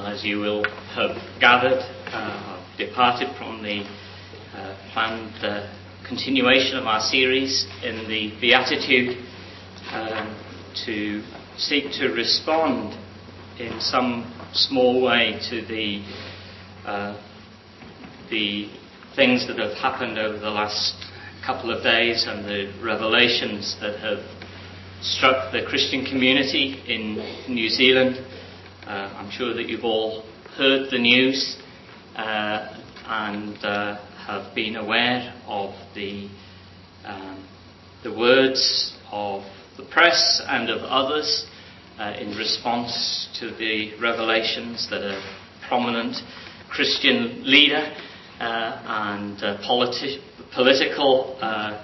Well, as you will have gathered, I've departed from the planned continuation of our series in the Beatitude to seek to respond in some small way to the things that have happened over the last couple of days and the revelations that have struck the Christian community in New Zealand. I'm sure that you've all heard the news and have been aware of the words of the press and of others in response to the revelations that a prominent Christian leader and political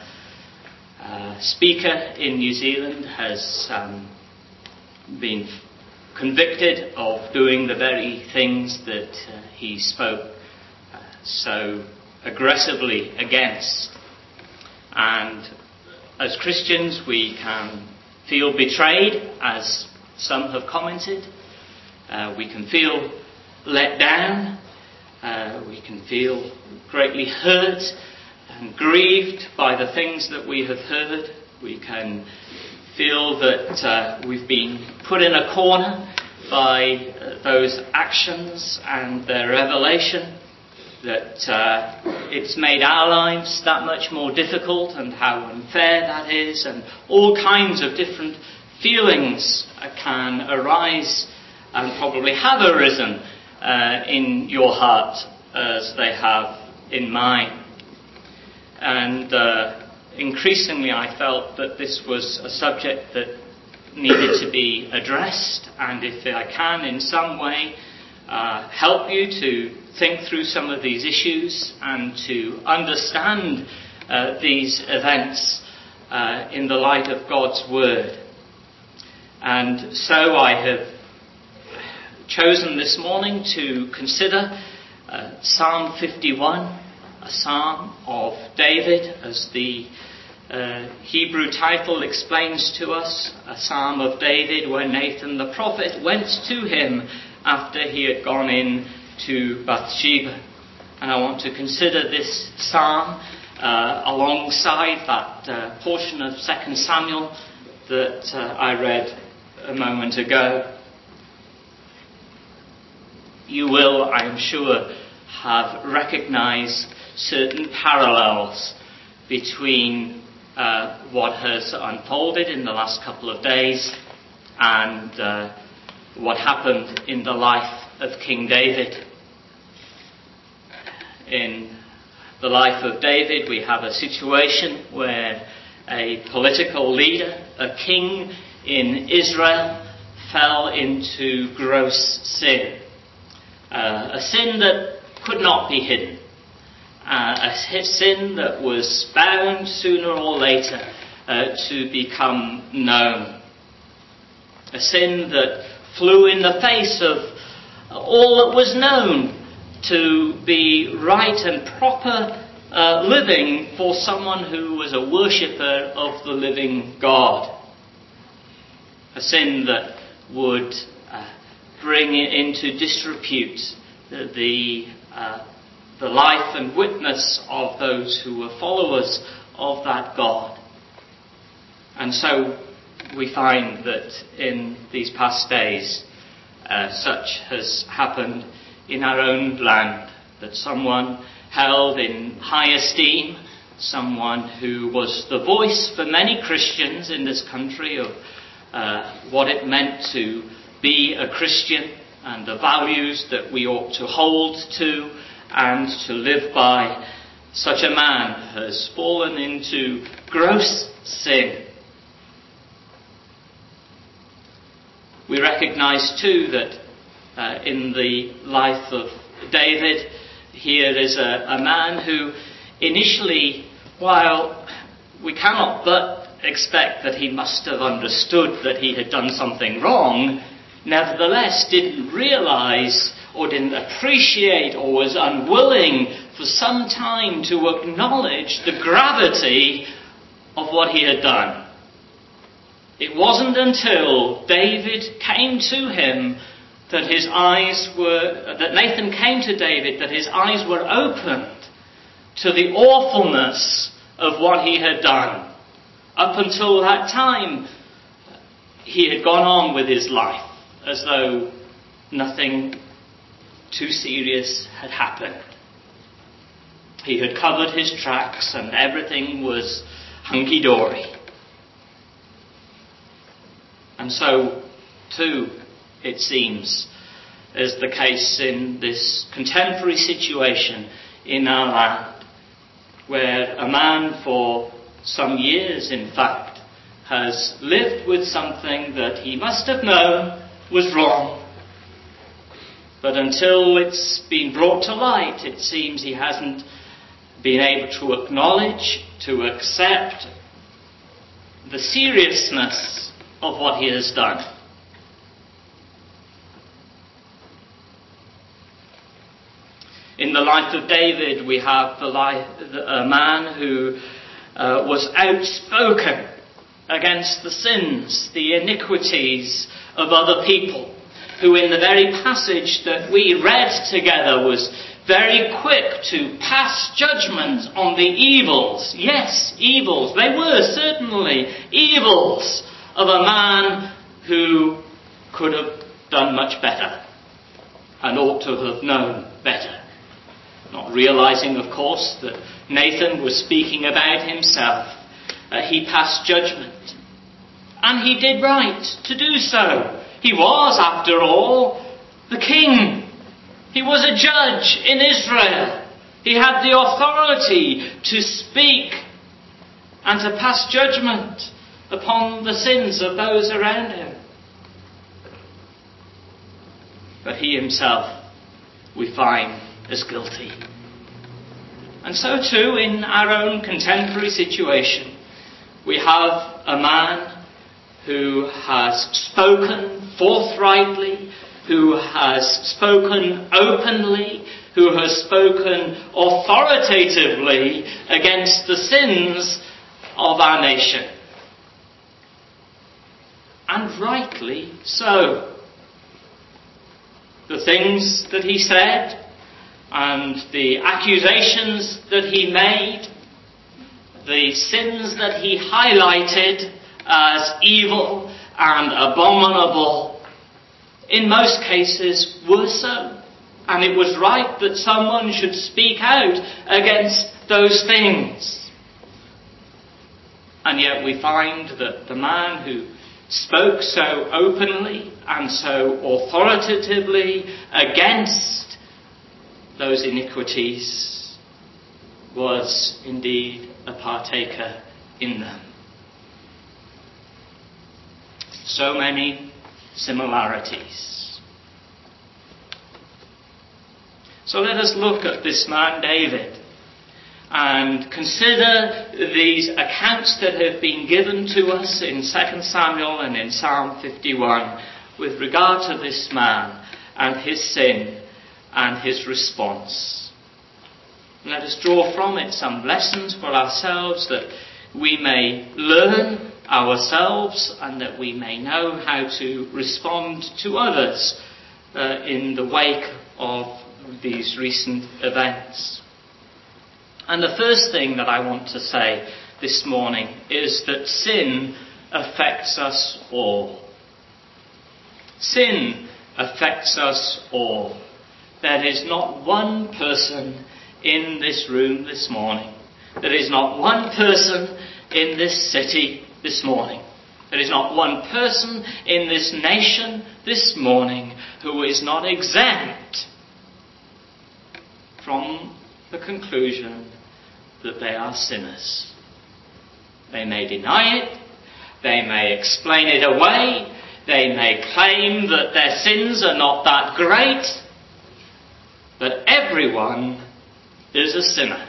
speaker in New Zealand has been convicted of doing the very things that he spoke so aggressively against. And as Christians, we can feel betrayed, as some have commented. We can feel let down. We can feel greatly hurt and grieved by the things that we have heard. We can feel that we've been put in a corner by those actions and their revelation, that it's made our lives that much more difficult and how unfair that is, and all kinds of different feelings can arise and probably have arisen in your heart as they have in mine. And increasingly I felt that this was a subject that needed to be addressed, and if I can in some way help you to think through some of these issues and to understand these events in the light of God's Word. And so I have chosen this morning to consider Psalm 51, a psalm of David, as the Hebrew title explains to us, a psalm of David where Nathan the prophet went to him after he had gone in to Bathsheba. And I want to consider this psalm alongside that portion of 2 Samuel that I read a moment ago. You will, I am sure, have recognized certain parallels between what has unfolded in the last couple of days and what happened in the life of King David. In the life of David, we have a situation where a political leader, a king in Israel, fell into gross sin. A sin that could not be hidden. A sin that was bound sooner or later to become known. A sin that flew in the face of all that was known to be right and proper living for someone who was a worshipper of the living God. A sin that would bring into disrepute the life and witness of those who were followers of that God. And so we find that in these past days such has happened in our own land, that someone held in high esteem, someone who was the voice for many Christians in this country of what it meant to be a Christian and the values that we ought to hold to and to live by. Such a man has fallen into gross sin. We recognize too that in the life of David, here is a man who initially, while we cannot but expect that he must have understood that he had done something wrong, nevertheless didn't realize or didn't appreciate or was unwilling for some time to acknowledge the gravity of what he had done. It wasn't until David came to him that Nathan came to David, that his eyes were opened to the awfulness of what he had done. Up until that time, he had gone on with his life as though nothing too serious had happened. He had covered his tracks and everything was hunky-dory. And so, too, it seems, is the case in this contemporary situation in our land, where a man for some years, in fact, has lived with something that he must have known was wrong. But until it's been brought to light, it seems he hasn't been able to acknowledge, to accept the seriousness of what he has done. In the life of David, we have a man who was outspoken against the sins, the iniquities of other people, who in the very passage that we read together was very quick to pass judgment on the evils. Yes, evils. They were certainly evils of a man who could have done much better and ought to have known better. Not realizing, of course, that Nathan was speaking about himself. He passed judgment. And he did right to do so. He was, after all, the king. He was a judge in Israel. He had the authority to speak and to pass judgment upon the sins of those around him. But he himself, we find, is guilty. And so too, in our own contemporary situation, we have a man who has spoken forthrightly, who has spoken openly, who has spoken authoritatively against the sins of our nation. And rightly so. The things that he said and the accusations that he made, the sins that he highlighted as evil and abominable, in most cases were so. And it was right that someone should speak out against those things. And yet we find that the man who spoke so openly and so authoritatively against those iniquities was indeed a partaker in them. So many similarities. So let us look at this man David and consider these accounts that have been given to us in 2 Samuel and in Psalm 51 with regard to this man and his sin and his response. Let us draw from it some lessons for ourselves that we may learn ourselves and that we may know how to respond to others in the wake of these recent events. And the first thing that I want to say this morning is that sin affects us all. Sin affects us all. There is not one person in this room this morning. There is not one person in this city this morning. There is not one person in this nation this morning who is not exempt from the conclusion that they are sinners. They may deny it, they may explain it away, they may claim that their sins are not that great, but everyone is a sinner.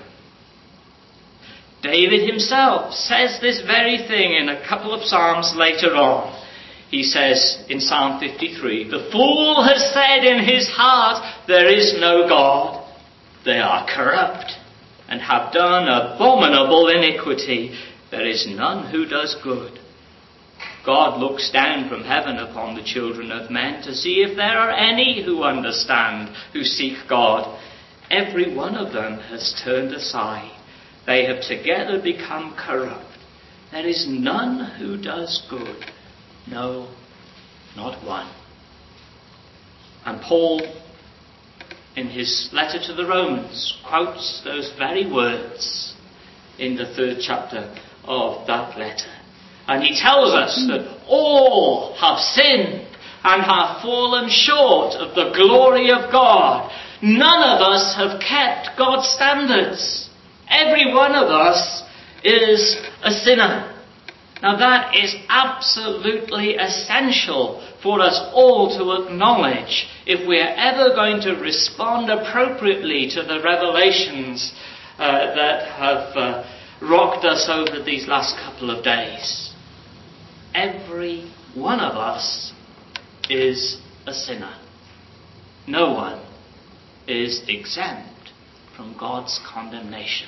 David himself says this very thing in a couple of psalms later on. He says in Psalm 53, "The fool has said in his heart, there is no God. They are corrupt and have done abominable iniquity. There is none who does good." God looks down from heaven upon the children of men to see if there are any who understand, who seek God. Every one of them has turned aside. They have together become corrupt. There is none who does good. No, not one. And Paul, in his letter to the Romans, quotes those very words in the 3rd chapter of that letter. And he tells us that all have sinned and have fallen short of the glory of God. None of us have kept God's standards. Every one of us is a sinner. Now that is absolutely essential for us all to acknowledge if we are ever going to respond appropriately to the revelations that have rocked us over these last couple of days. Every one of us is a sinner. No one is exempt from God's condemnation.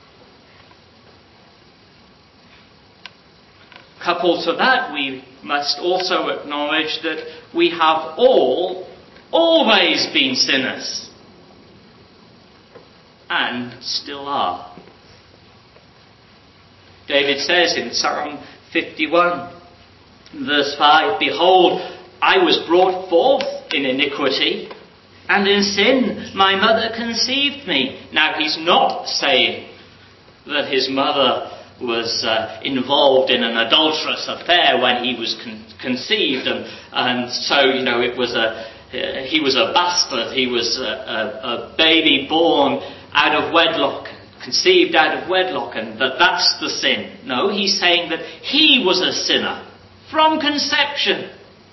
Coupled to that, we must also acknowledge that we have all always been sinners and still are. David says in Psalm 51, verse 5, "Behold, I was brought forth in iniquity, and in sin my mother conceived me." Now he's not saying that his mother was involved in an adulterous affair when he was conceived, and so it was he was a bastard. He was a baby born out of wedlock, conceived out of wedlock, and that's the sin. No, he's saying that he was a sinner from conception,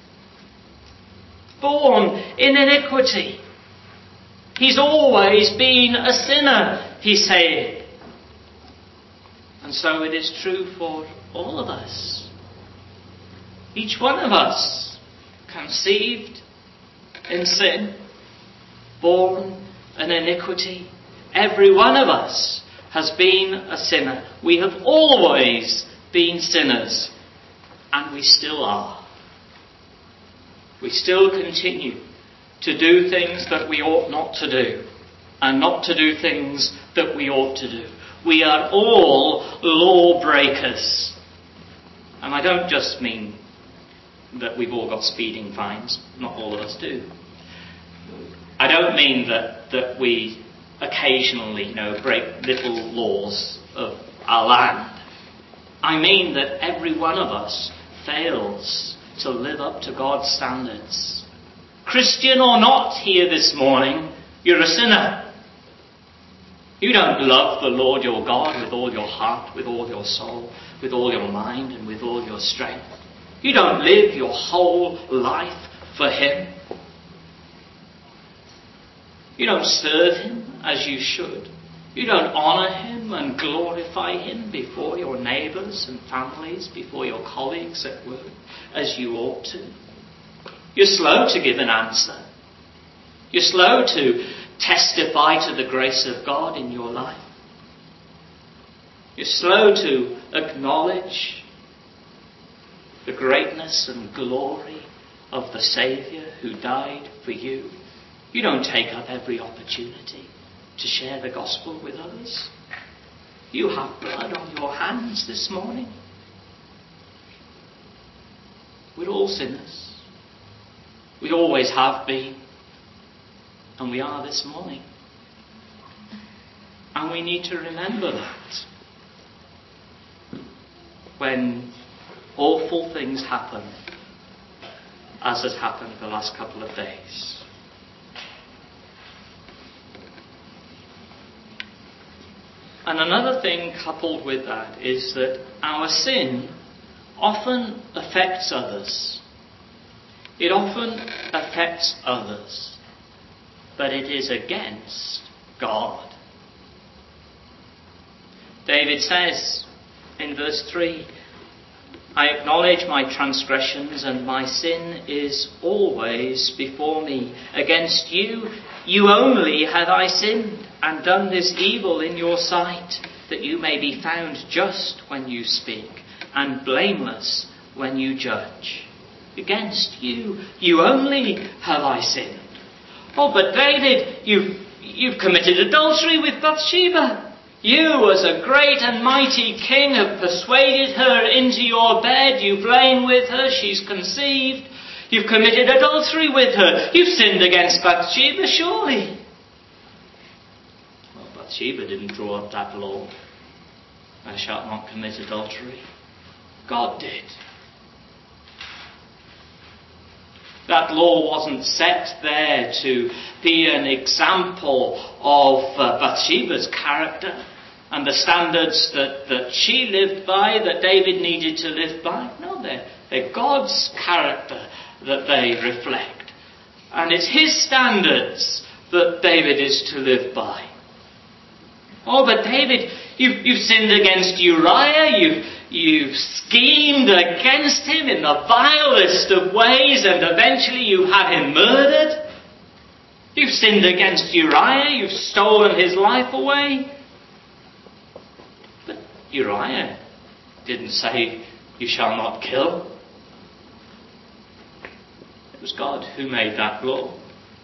born in iniquity. He's always been a sinner, he's saying. And so it is true for all of us. Each one of us, conceived in sin, born in iniquity. Every one of us has been a sinner. We have always been sinners, and we still are. We still continue to do things that we ought not to do, and not to do things that we ought to do. We are all lawbreakers. And I don't just mean that we've all got speeding fines. Not all of us do. I don't mean that we occasionally, break little laws of our land. I mean that every one of us fails to live up to God's standards. Christian or not here this morning, you're a sinner. You don't love the Lord your God with all your heart, with all your soul, with all your mind, and with all your strength. You don't live your whole life for Him. You don't serve Him as you should. You don't honour Him and glorify Him before your neighbours and families, before your colleagues at work, as you ought to. You're slow to give an answer. You're slow to testify to the grace of God in your life. You're slow to acknowledge the greatness and glory of the Saviour who died for you. You don't take up every opportunity to share the gospel with others. You have blood on your hands this morning. We're all sinners. We always have been. And we are this morning. And we need to remember that when awful things happen, as has happened the last couple of days. And another thing coupled with that is that our sin often affects others. It often affects others. But it is against God. David says in verse 3, "I acknowledge my transgressions, and my sin is always before me. Against you, you only have I sinned, and done this evil in your sight, that you may be found just when you speak, and blameless when you judge. Against you only have I sinned. Oh, but David, you've committed adultery with Bathsheba. You, as a great and mighty king, have persuaded her into your bed. You've lain with her. She's conceived. You've committed adultery with her. You've sinned against Bathsheba, surely. Well, Bathsheba didn't draw up that law. Thou shalt not commit adultery. God did. That law wasn't set there to be an example of Bathsheba's character and the standards that she lived by, that David needed to live by. No, they're God's character that they reflect. And it's his standards that David is to live by. Oh, but David, you've sinned against Uriah, you've schemed against him in the vilest of ways, and eventually you had him murdered. You've sinned against Uriah, you've stolen his life away. But Uriah didn't say, you shall not kill. It was God who made that law.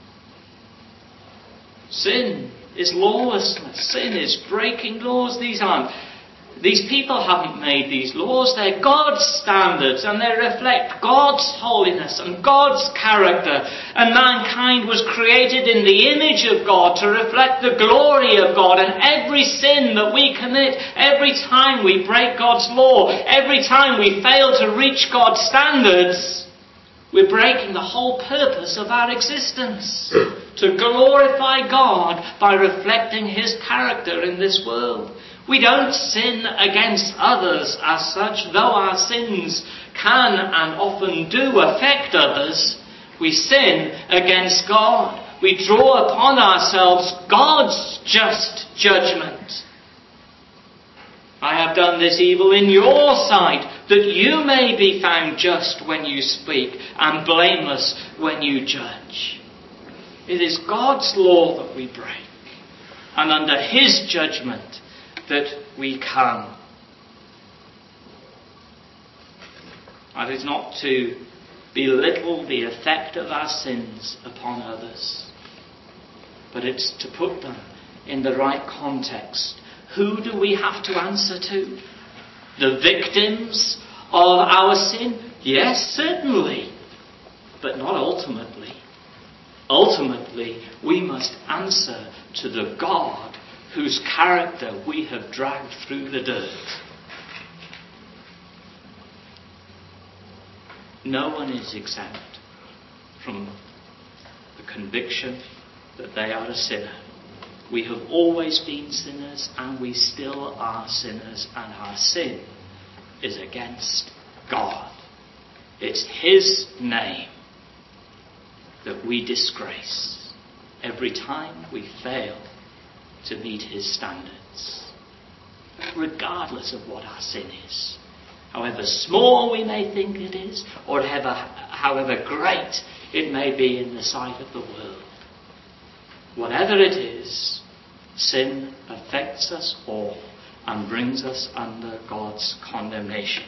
Sin is lawlessness. Sin is breaking laws. These people haven't made these laws. They're God's standards, and they reflect God's holiness and God's character. And mankind was created in the image of God to reflect the glory of God. And every sin that we commit, every time we break God's law, every time we fail to reach God's standards, we're breaking the whole purpose of our existence. To glorify God by reflecting his character in this world. We don't sin against others as such, though our sins can and often do affect others. We sin against God. We draw upon ourselves God's just judgment. I have done this evil in your sight, that you may be found just when you speak and blameless when you judge. It is God's law that we break, and under his judgment that we come. That is not to belittle the effect of our sins upon others, but it's to put them in the right context. Who do we have to answer to? The victims of our sin? Yes, certainly, but not ultimately. Ultimately, we must answer to the God whose character we have dragged through the dirt. No one is exempt from the conviction that they are a sinner. We have always been sinners, and we still are sinners, and our sin is against God. It's his name that we disgrace every time we fail to meet his standards, regardless of what our sin is. However small we may think it is, or however great it may be in the sight of the world. Whatever it is, sin affects us all and brings us under God's condemnation.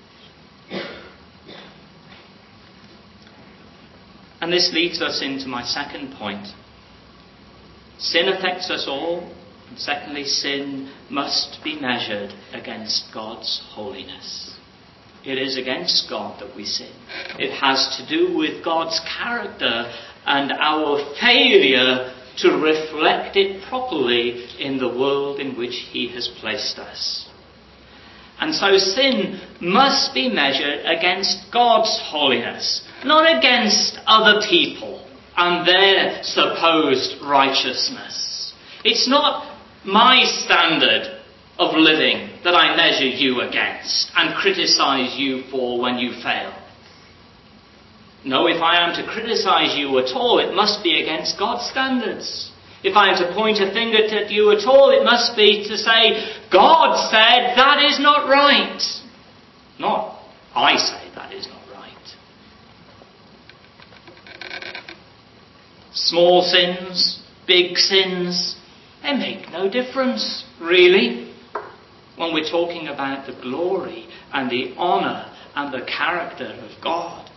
And this leads us into my second point. Sin affects us all. And secondly, sin must be measured against God's holiness. It is against God that we sin. It has to do with God's character and our failure to reflect it properly in the world in which he has placed us. And so sin must be measured against God's holiness, not against other people and their supposed righteousness. It's not my standard of living that I measure you against and criticize you for when you fail. No, if I am to criticize you at all, it must be against God's standards. If I am to point a finger at you at all, it must be to say, God said that is not right. Not, I say that is not right. Small sins, big sins, they make no difference, really, when we're talking about the glory and the honour and the character of God.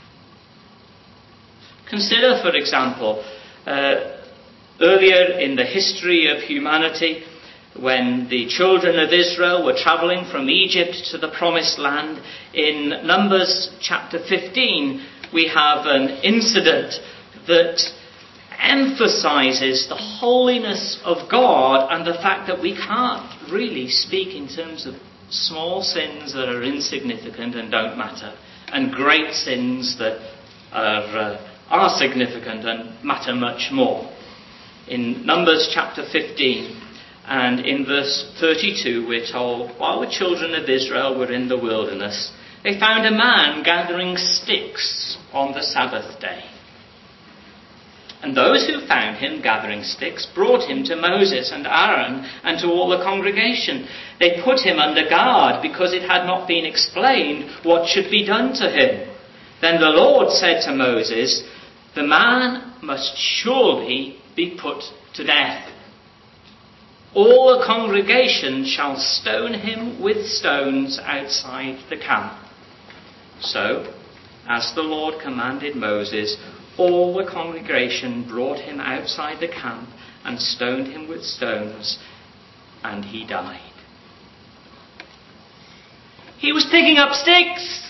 Consider, for example, earlier in the history of humanity, when the children of Israel were travelling from Egypt to the Promised Land, in Numbers chapter 15, we have an incident that emphasises the holiness of God and the fact that we can't really speak in terms of small sins that are insignificant and don't matter, and great sins that are significant and matter much more. In Numbers chapter 15 and in verse 32, we're told, while the children of Israel were in the wilderness, they found a man gathering sticks on the Sabbath day. And those who found him gathering sticks brought him to Moses and Aaron and to all the congregation. They put him under guard because it had not been explained what should be done to him. Then the Lord said to Moses, "The man must surely be put to death. All the congregation shall stone him with stones outside the camp." So, as the Lord commanded Moses, all the congregation brought him outside the camp and stoned him with stones, and he died. He was picking up sticks.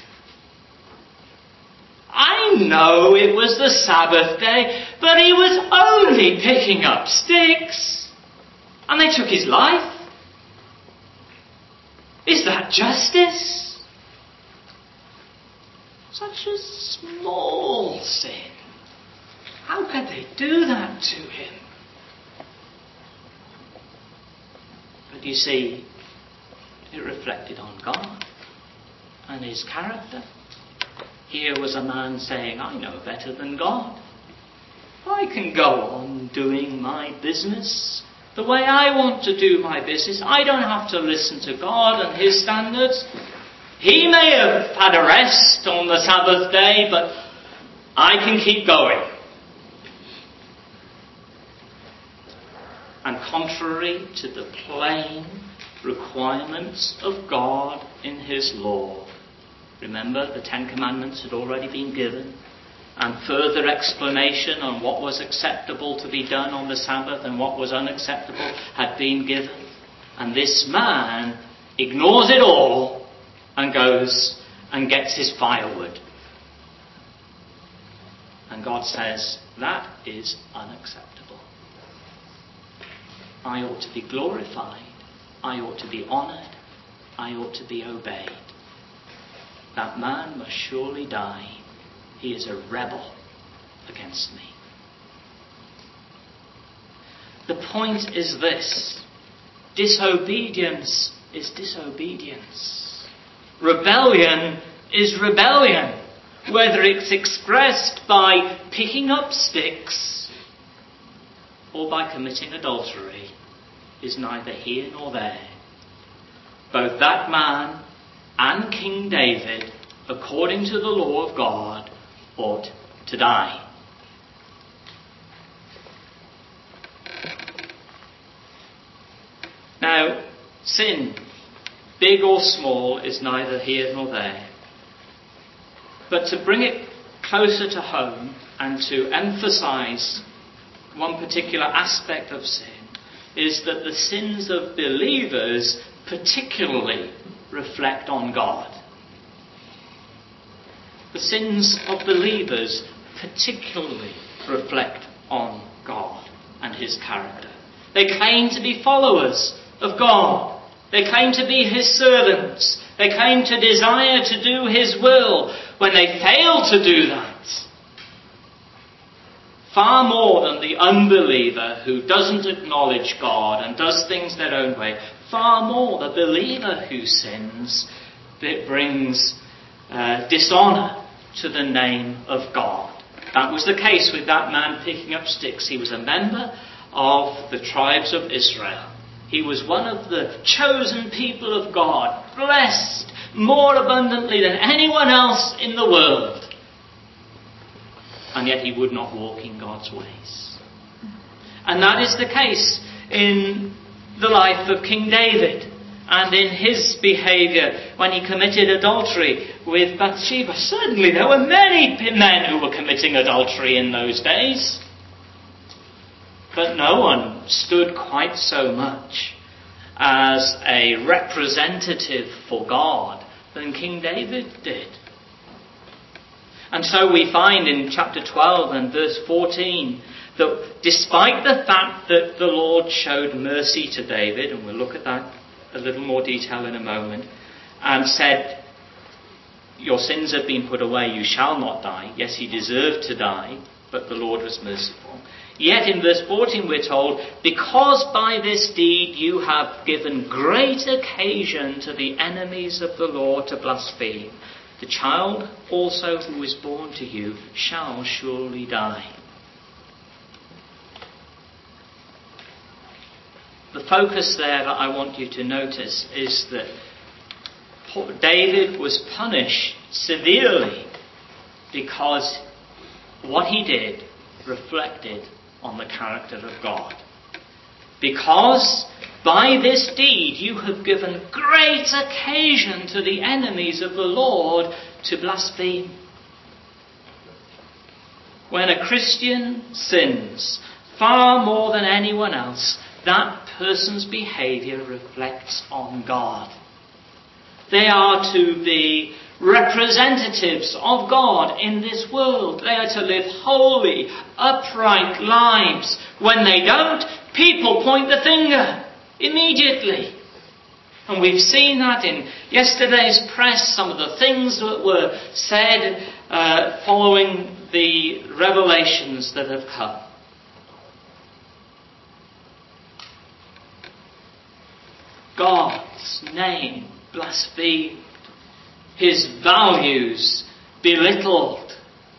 I know it was the Sabbath day, but he was only picking up sticks. And they took his life. Is that justice? Such a small sin. How could they do that to him? But you see, it reflected on God and his character. Here was a man saying, I know better than God. I can go on doing my business the way I want to do my business. I don't have to listen to God and his standards. He may have had a rest on the Sabbath day, but I can keep going. And contrary to the plain requirements of God in his law, remember, the Ten Commandments had already been given, and further explanation on what was acceptable to be done on the Sabbath and what was unacceptable had been given. And this man ignores it all and goes and gets his firewood. And God says, that is unacceptable. I ought to be glorified. I ought to be honoured. I ought to be obeyed. That man must surely die. He is a rebel against me. The point is this: disobedience is disobedience. Rebellion is rebellion. Whether it's expressed by picking up sticks or by committing adultery is neither here nor there. Both that man and King David, according to the law of God, ought to die. Now, sin, big or small, is neither here nor there. But to bring it closer to home and to emphasize one particular aspect of sin is that the sins of believers particularly reflect on God. The sins of believers particularly reflect on God and his character. They claim to be followers of God. They claim to be his servants. They claim to desire to do his will. When they fail to do that, far more than the unbeliever who doesn't acknowledge God and does things their own way, far more the believer who sins, that brings dishonour to the name of God. That was the case with that man picking up sticks. He was a member of the tribes of Israel. He was one of the chosen people of God, blessed more abundantly than anyone else in the world. And yet he would not walk in God's ways. And that is the case in the life of King David And in his behaviour when he committed adultery with Bathsheba. Certainly there were many men who were committing adultery in those days. But no one stood quite so much as a representative for God than King David did. And so we find in chapter 12 and verse 14 that despite the fact that the Lord showed mercy to David, and we'll look at that a little more detail in a moment, and said, your sins have been put away, you shall not die. Yes, he deserved to die, but the Lord was merciful. Yet in verse 14 we're told, because by this deed you have given great occasion to the enemies of the Lord to blaspheme, the child also who is born to you shall surely die. The focus there that I want you to notice is that David was punished severely because what he did reflected on the character of God. Because by this deed you have given great occasion to the enemies of the Lord to blaspheme. When a Christian sins, far more than anyone else, that person's behaviour reflects on God. They are to be representatives of God in this world. They are to live holy, upright lives. When they don't, people point the finger immediately. And we've seen that in yesterday's press, some of the things that were said following the revelations that have come. God's name blasphemed, his values belittled,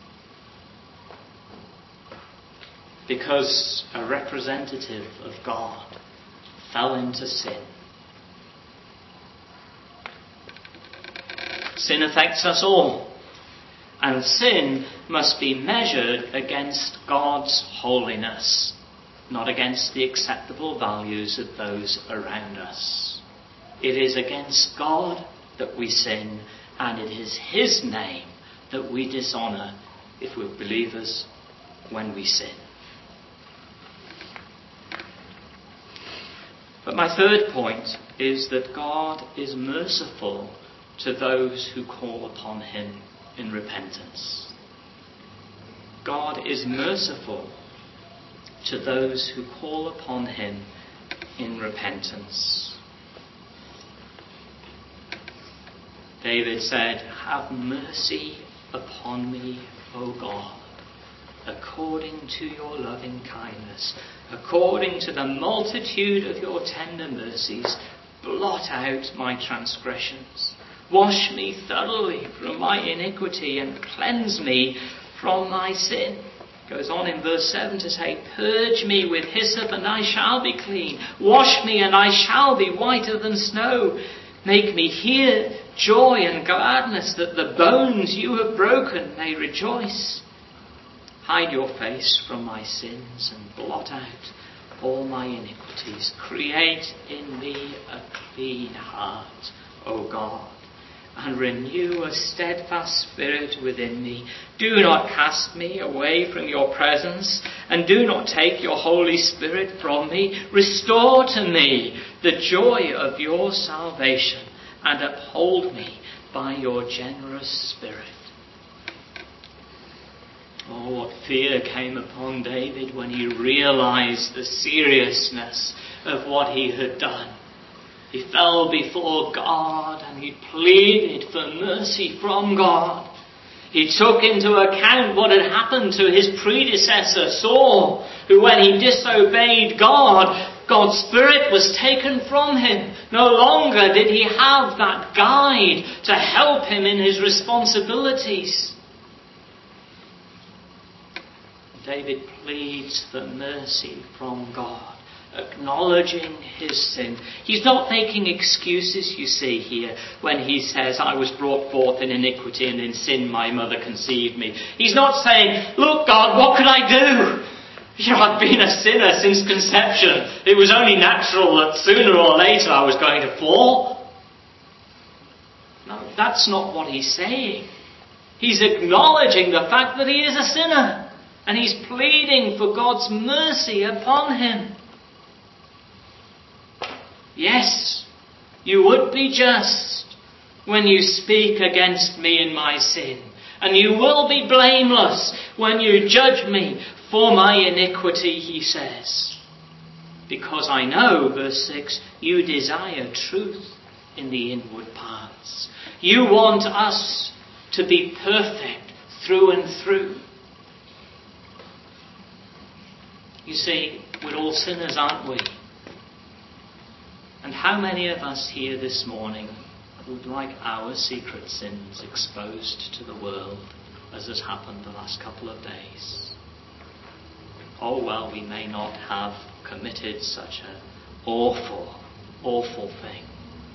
because a representative of God fell into sin. Sin affects us all, and sin must be measured against God's holiness, not against the acceptable values of those around us. It is against God that we sin, and it is his name that we dishonour if we're believers when we sin. But my third point is that God is merciful to those who call upon him in repentance. God is merciful to those who call upon him in repentance. David said, have mercy upon me, O God, according to your loving kindness, according to the multitude of your tender mercies, blot out my transgressions. Wash me thoroughly from my iniquity and cleanse me from my sin. Goes on in verse 7 to say, purge me with hyssop and I shall be clean. Wash me and I shall be whiter than snow. Make me hear joy and gladness, that the bones you have broken may rejoice. Hide your face from my sins and blot out all my iniquities. Create in me a clean heart, O God, and renew a steadfast spirit within me. Do not cast me away from your presence, and do not take your Holy Spirit from me. Restore to me the joy of your salvation, and uphold me by your generous spirit. Oh, what fear came upon David when he realized the seriousness of what he had done. He fell before God and he pleaded for mercy from God. He took into account what had happened to his predecessor Saul, who when he disobeyed God, God's Spirit was taken from him. No longer did he have that guide to help him in his responsibilities. David pleads for mercy from God, acknowledging his sin. He's not making excuses, you see, here, when he says, I was brought forth in iniquity and in sin my mother conceived me. He's not saying, look God, what could I do? I've been a sinner since conception. It was only natural that sooner or later I was going to fall. No, that's not what he's saying. He's acknowledging the fact that he is a sinner. And he's pleading for God's mercy upon him. Yes, you would be just when you speak against me in my sin. And you will be blameless when you judge me for my iniquity, he says. Because I know, verse 6, you desire truth in the inward parts. You want us to be perfect through and through. You see, we're all sinners, aren't we? And how many of us here this morning would like our secret sins exposed to the world, as has happened the last couple of days? Oh, well, we may not have committed such an awful, awful thing.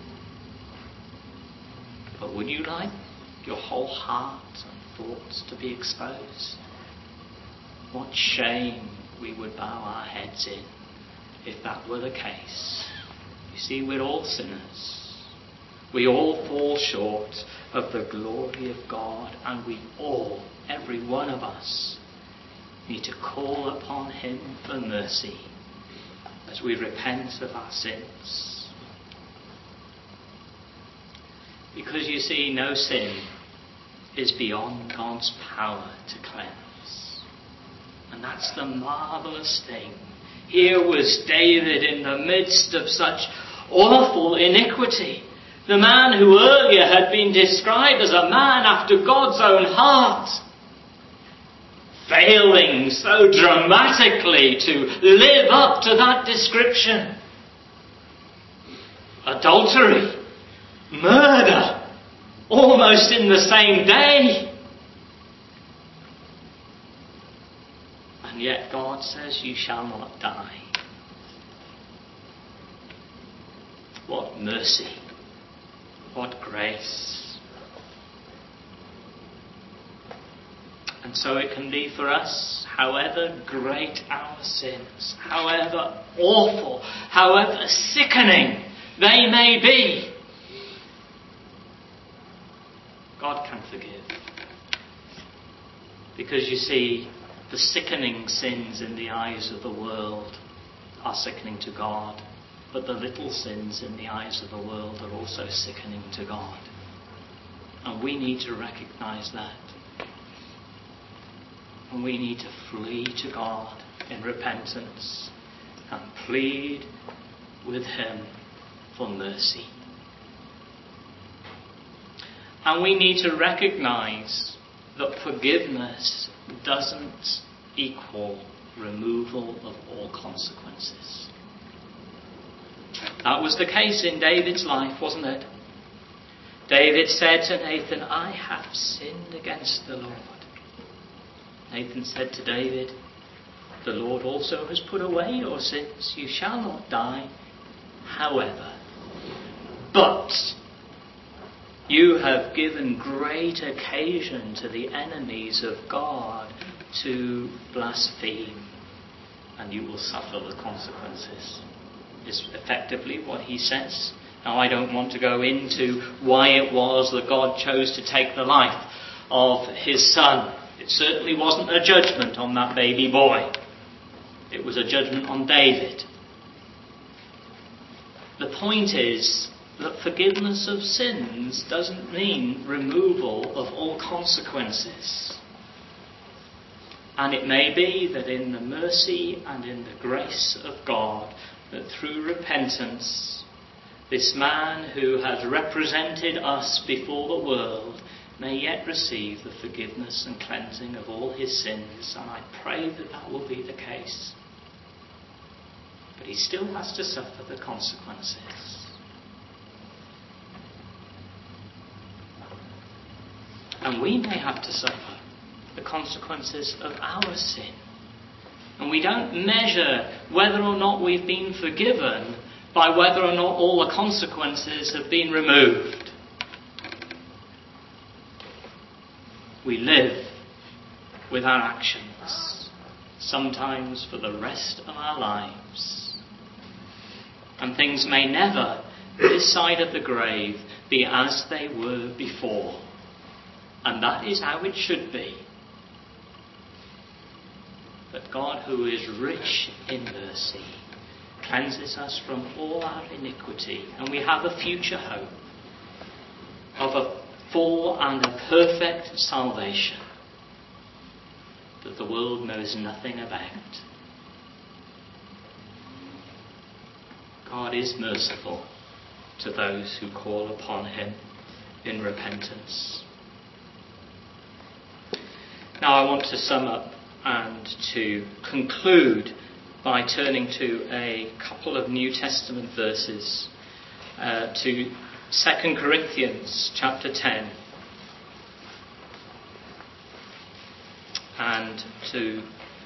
But would you like your whole heart and thoughts to be exposed? What shame we would bow our heads in if that were the case. You see, we're all sinners. We all fall short of the glory of God, and we all, every one of us, need to call upon him for mercy as we repent of our sins. Because you see, no sin is beyond God's power to cleanse. And that's the marvellous thing. Here was David in the midst of such awful iniquity. The man who earlier had been described as a man after God's own heart, failing so dramatically to live up to that description. Adultery, murder, almost in the same day. And yet God says, you shall not die. What mercy. What grace. And so it can be for us, however great our sins, however awful, however sickening they may be, God can forgive. Because you see, the sickening sins in the eyes of the world are sickening to God. But the little sins in the eyes of the world are also sickening to God. And we need to recognize that. And we need to flee to God in repentance and plead with him for mercy. And we need to recognize that forgiveness doesn't equal removal of all consequences. That was the case in David's life, wasn't it? David said to Nathan, I have sinned against the Lord. Nathan said to David, the Lord also has put away your sins. You shall not die. However, but you have given great occasion to the enemies of God to blaspheme, and you will suffer the consequences. Is effectively what he says. Now, I don't want to go into why it was that God chose to take the life of his son. It certainly wasn't a judgment on that baby boy. It was a judgment on David. The point is that forgiveness of sins doesn't mean removal of all consequences. And it may be that in the mercy and in the grace of God, that through repentance, this man who has represented us before the world may yet receive the forgiveness and cleansing of all his sins. And I pray that that will be the case. But he still has to suffer the consequences. And we may have to suffer the consequences of our sin. And we don't measure whether or not we've been forgiven by whether or not all the consequences have been removed. We live with our actions. sometimes for the rest of our lives. And things may never, this side of the grave, be as they were before. And that is how it should be. But God, who is rich in mercy, cleanses us from all our iniquity, and we have a future hope of a full and a perfect salvation that the world knows nothing about. God is merciful to those who call upon him in repentance. Now I want to sum up and to conclude by turning to a couple of New Testament verses, to 2 Corinthians chapter 10 and to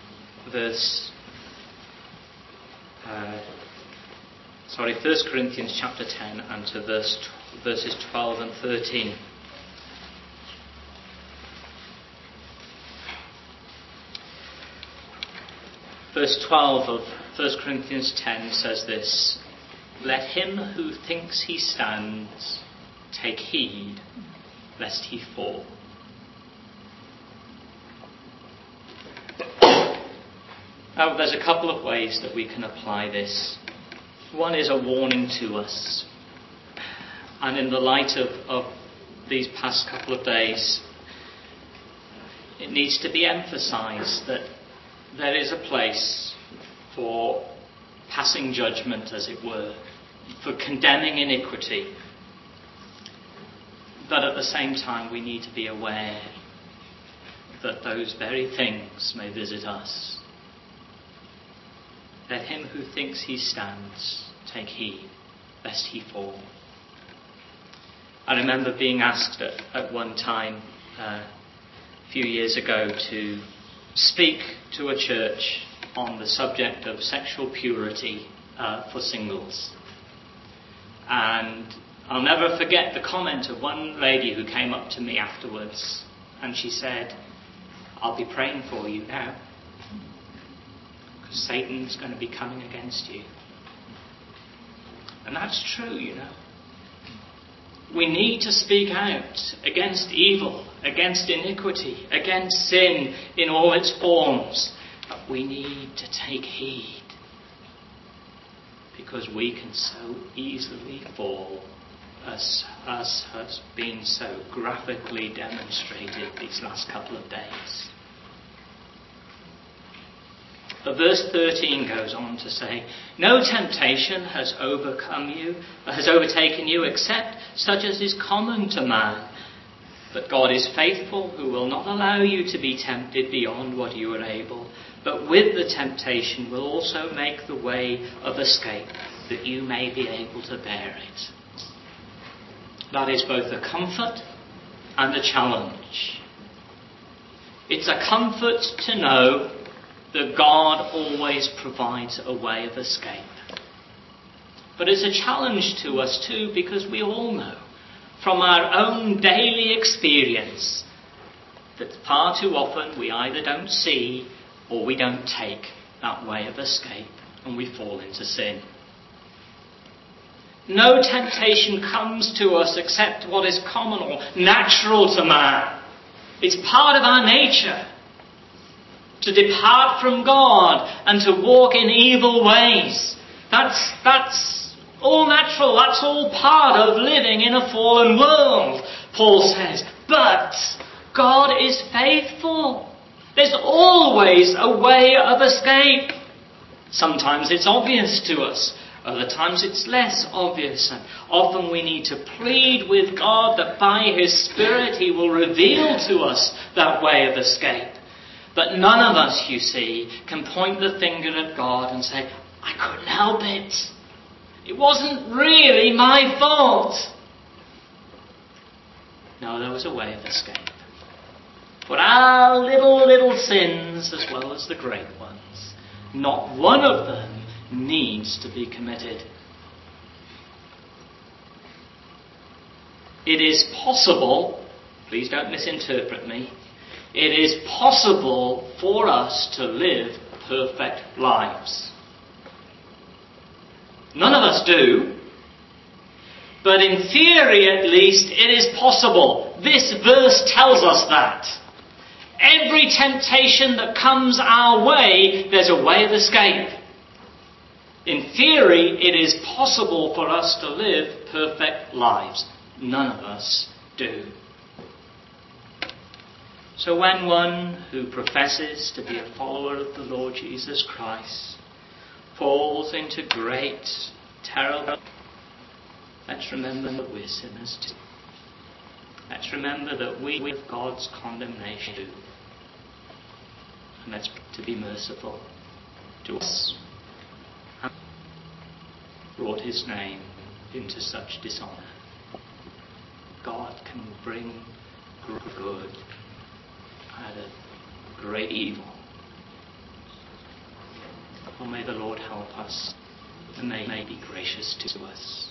First Corinthians chapter 10 and to verses 12 and 13. Verse 12 of 1 Corinthians 10 says this: "Let him who thinks he stands take heed lest he fall." Now, there's a couple of ways that we can apply this. One is a warning to us. And in the light of these past couple of days, it needs to be emphasized that there is a place for passing judgment, as it were, for condemning iniquity. But at the same time, we need to be aware that those very things may visit us. Let him who thinks he stands take heed lest he fall. I remember being asked at one time, a few years ago, to speak to a church on the subject of sexual purity for singles. And I'll never forget the comment of one lady who came up to me afterwards, and she said, "I'll be praying for you now, because Satan's going to be coming against you." And that's true, you know. We need to speak out against evil, against iniquity, against sin in all its forms. But we need to take heed, because we can so easily fall, as has been so graphically demonstrated these last couple of days. But verse 13 goes on to say, "No temptation has overtaken you except such as is common to man. But God is faithful, who will not allow you to be tempted beyond what you are able, but with the temptation will also make the way of escape, that you may be able to bear it." That is both a comfort and a challenge. It's a comfort to know that God always provides a way of escape. But it's a challenge to us too, because we all know from our own daily experience that far too often we either don't see or we don't take that way of escape, and we fall into sin. No temptation comes to us except what is common or natural to man. It's part of our nature to depart from God and to walk in evil ways. That's all natural. That's all part of living in a fallen world, Paul says. But God is faithful. There's always a way of escape. Sometimes it's obvious to us. Other times it's less obvious. And often we need to plead with God that by his Spirit he will reveal to us that way of escape. But none of us, you see, can point the finger at God and say, "I couldn't help it. It wasn't really my fault." No, there was a way of escape. For our little sins, as well as the great ones, not one of them needs to be committed. It is possible, please don't misinterpret me, it is possible for us to live perfect lives. None of us do. But in theory, at least, it is possible. This verse tells us that. Every temptation that comes our way, there's a way of escape. In theory, it is possible for us to live perfect lives. None of us do. So when one who professes to be a follower of the Lord Jesus Christ falls into great, terrible, let's remember that we're sinners too. Let's remember that we have God's condemnation too. And let's to be merciful to us. Brought his name into such dishonour. God can bring good out of great evil. Oh, may the Lord help us, and may he be gracious to us.